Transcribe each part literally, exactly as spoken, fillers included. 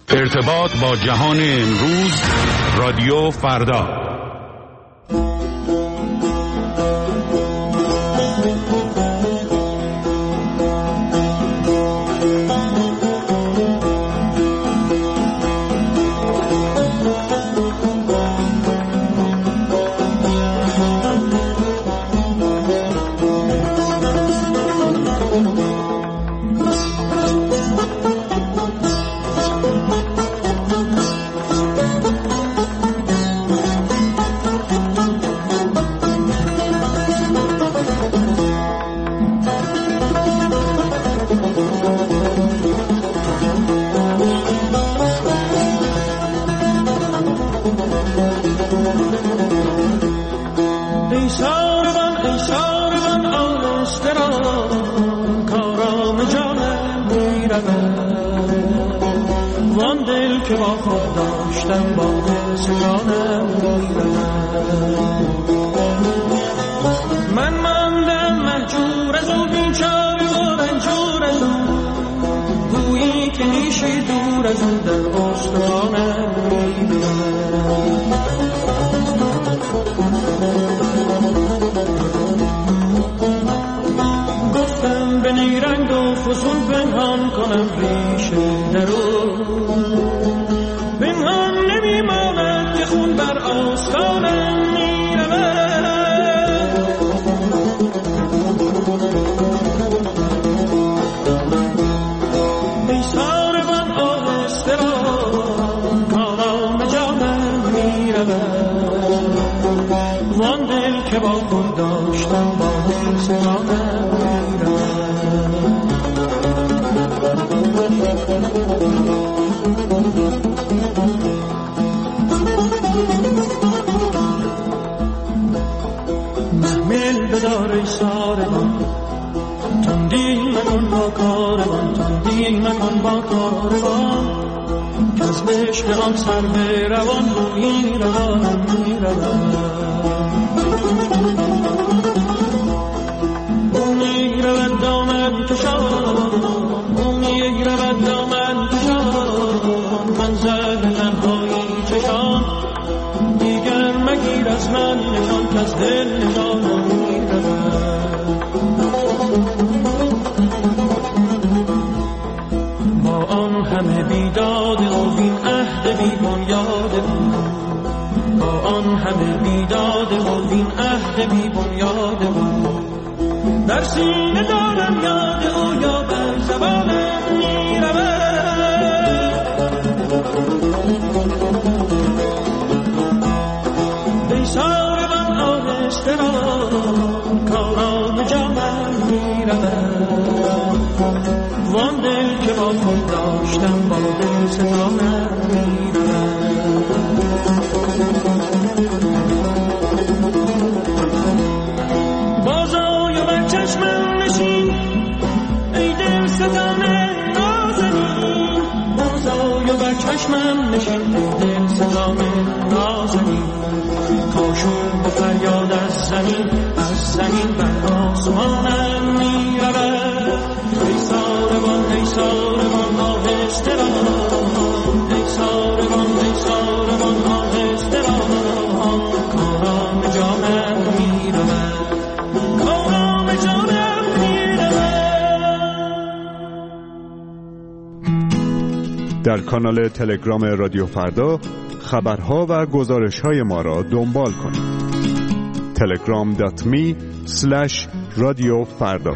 ارتباط با جهان امروز، رادیو فردا. که با خود داشتم با سجانم من ماندم مهجور از او بیچاره و رنجور از او گویی که نیشی دور از او در استخوانم گفتم به نیرنگ و فسون پنهان کنم ریشه درون پنهان نمیماند که خون بر آستانم میرود ای ساربان آهسته را کارام جانم میرود وان دل که با خود داشتم با دل سجانم میرود محمل بدار ای ساربان تندی مکن با کاروان تندی مکن با کاروان که از عشق آن سر به روان روی روان می روان او می رود دامن کشان او می رود دامن کشان منزل تنهایی چشان دیگر مگیر از من نشان که از دل نشانم می رود با آن همه بیداد او وین عهد بی بنیاد او با آن همه بیداد او وین عهد بی بنیاد او در سینه دارم یاد او یا بر زبانم می رود ای ساربان آهسته را کارام جانم می رود وان دل که با خود داشتم با دل ستانم می رود بازای و بر چشمم نشین ای دل ستانه نازنین بازای و بر چشمم نشین ای دل ستانه نازنین کاشون به فریاد از زمین از زمین بر آسمانم می رود ای ساربان ای ساربان آهسته را ای ساربان ای ساربان آهسته را کارام جانم می رود کارام جانم می رود. در کانال تلگرام رادیو فردا خبرها و گزارش‌های ما را دنبال کنید. تلگرام دات می اسلش رادیو فردا.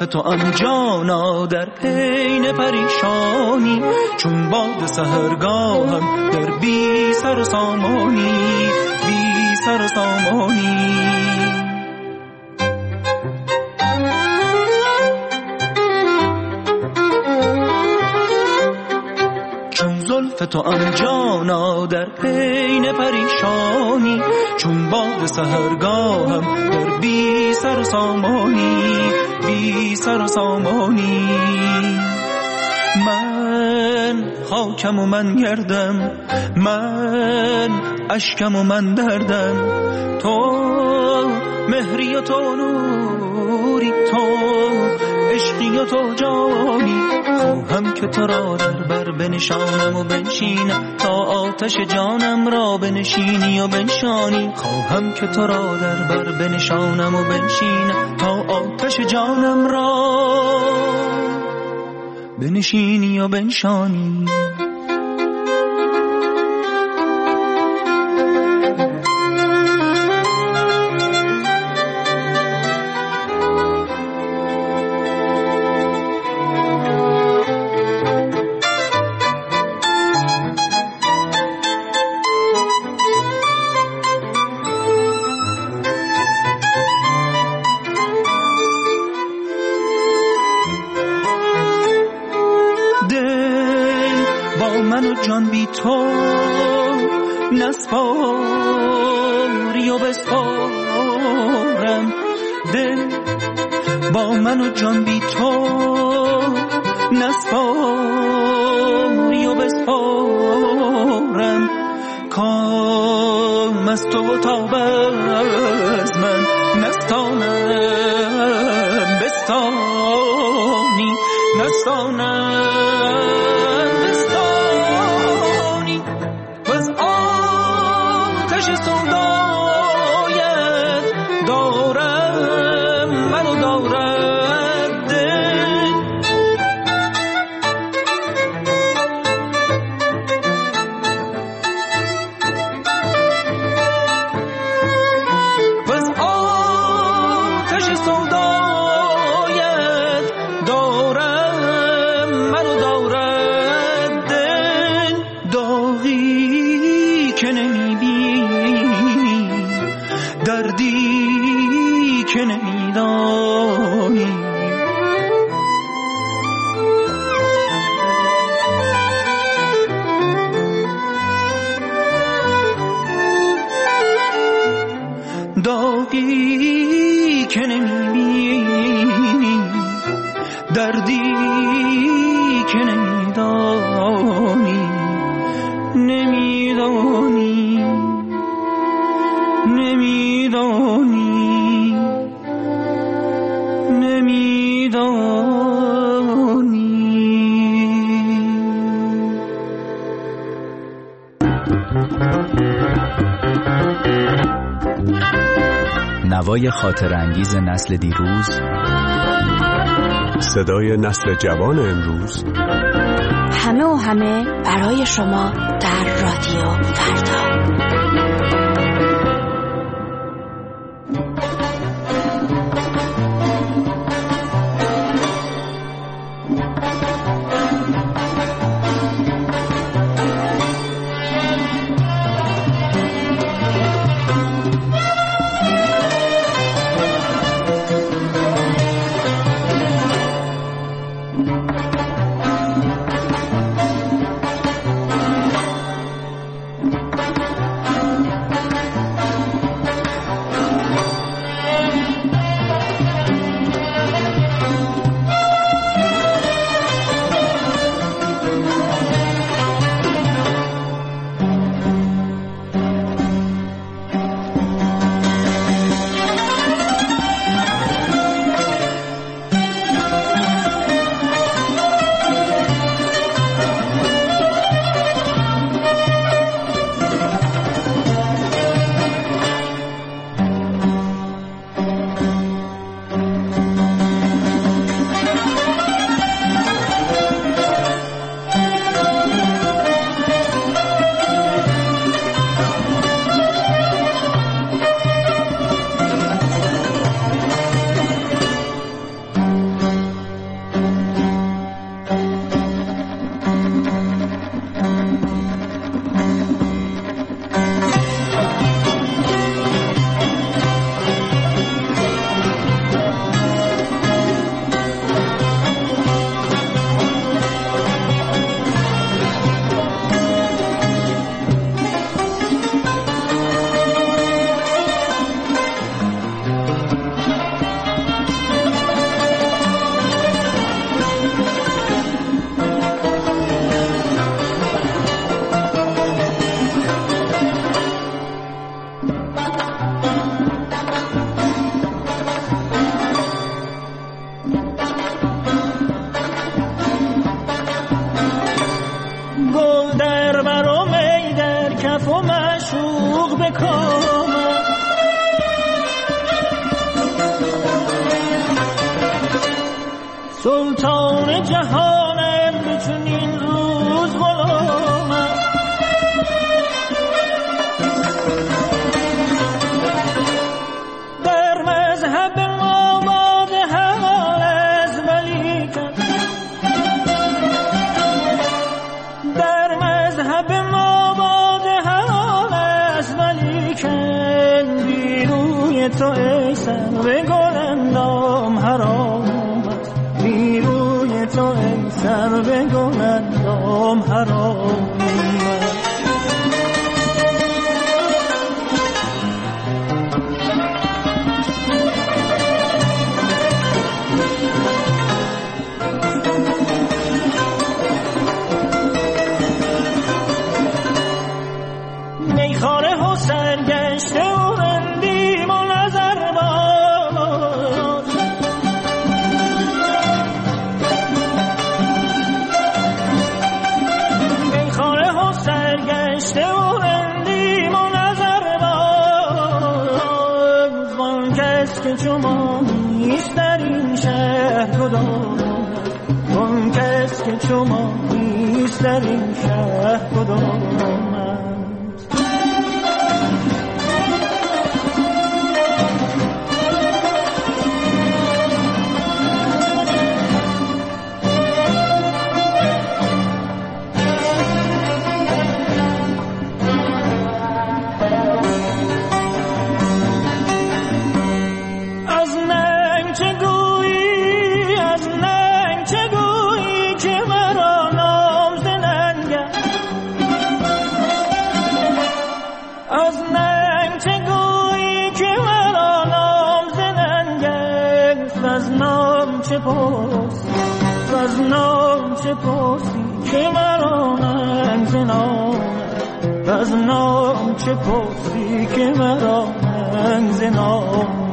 زلف تو ام جانا در پین پریشانی، چون باد سحرگاهم در بی سر و سامانی، بی سر و سامانی. تو ام جانا در پین پریشانی، چون باد سحرگاهم در بی سر و سامانی، بی سر و سامانی. من خاکم و من گردم، من اشکم و من دردم، تو مهری و تو نوری، تو عشقی و تو جانی. خواهم که تو را در بر بنشانم و بنشینم، تا آتش جانم را بنشینی و بنشانی. خواهم که تو را در بر بنشانم و بنشینم، تا آتش جانم را بنشینی و بنشانی. جان بی تو نسپاری و بسپارم، دل با من و جان بی تو نسپاری و بسپارم. کام از تو و تاب از من نستانم، بستانی نستانم. داغی که نمیبینی، دردی که نمیدانی، نمیدانی، نمیدانی، نمیدانی. نوای خاطر انگیز نسل دیروز، صدای نسل جوان امروز، همه و همه برای شما در رادیو فردا. سلطان جهانم به چنین روز غلامم. در مذهب ما باد حلال از ولیکن، در مذهب ما باد حلال از ولیکن، بی روی تو ای سرو گلندام حرام است، بی روی تو ای سرو گلندام حرام است. میخاره و سرگشته و رندیم و نظر باز، میخاره و سرگشته و رندیم و نظر باز، وان کس که شما نیست در این شهر کدام، وان کس که شما نیست در این شهر کدام. از نام چه پرسی که مرا ننگ ز نام، از نام چه پرسی که مرا ننگ ز نام.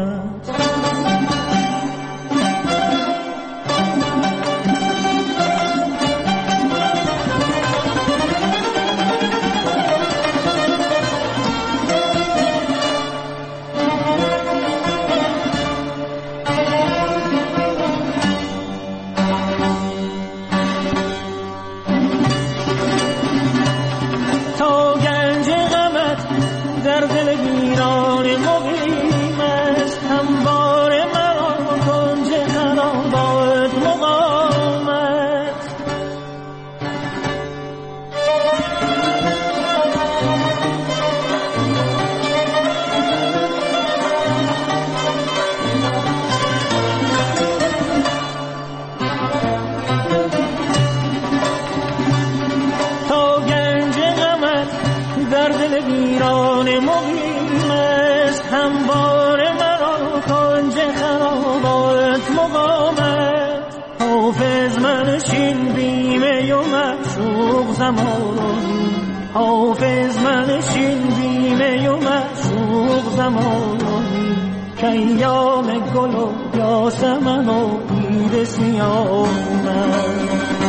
حافظ منشین بیمه و معشوق زمانی، که ایام گل و یاسمن و عید سیاه.